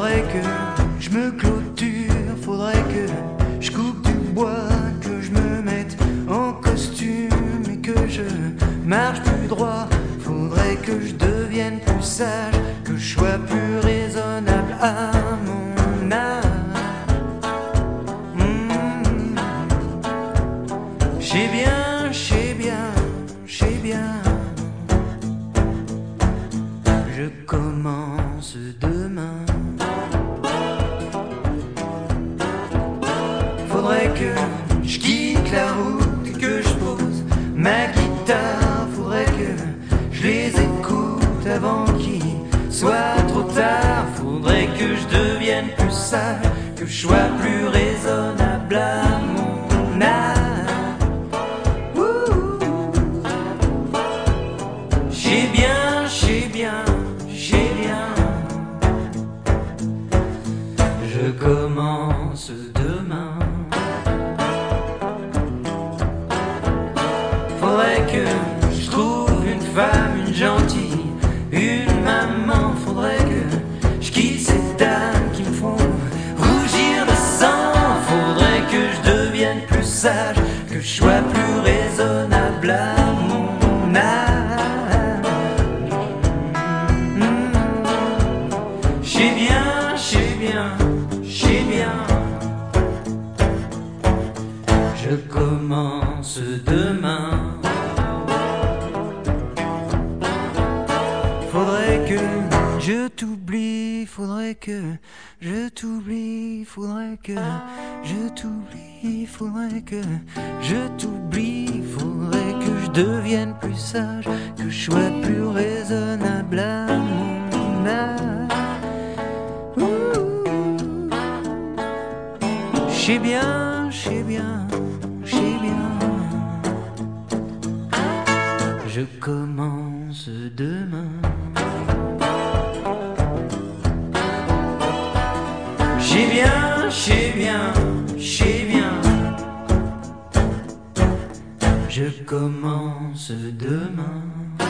Faudrait que je me clôture, faudrait que je coupe du bois, que je me mette en costume et que je marche plus droit. Faudrait que je devienne plus sage, que je sois plus raisonnable à mon âge. J'sais bien, j'sais bien, j'sais bien. Je commence demain. Faudrait que je quitte la route et que je pose ma guitare. Faudrait que je les écoute avant qu'il soit trop tard. Faudrait que je devienne plus sage, que je sois plus raisonnable à mon âge. J'ai bien, j'ai bien, j'ai bien. Je commence demain. Faudrait que je trouve une femme, une gentille, une maman. Faudrait que je quitte ces dames qui me font rougir de sang. Faudrait que je devienne plus sage, que je sois plus raisonnable à mon âge. J'sais bien, j'sais bien, j'sais bien. Je commence demain. Faudrait que je t'oublie, faudrait que je t'oublie, faudrait que je t'oublie, faudrait que je t'oublie, faudrait que je devienne plus sage, que je sois plus raisonnable à mon âge. J'sais bien, j'sais bien, j'sais bien. Je commence demain. J'sais bien, j'sais bien, j'sais bien. Je commence demain.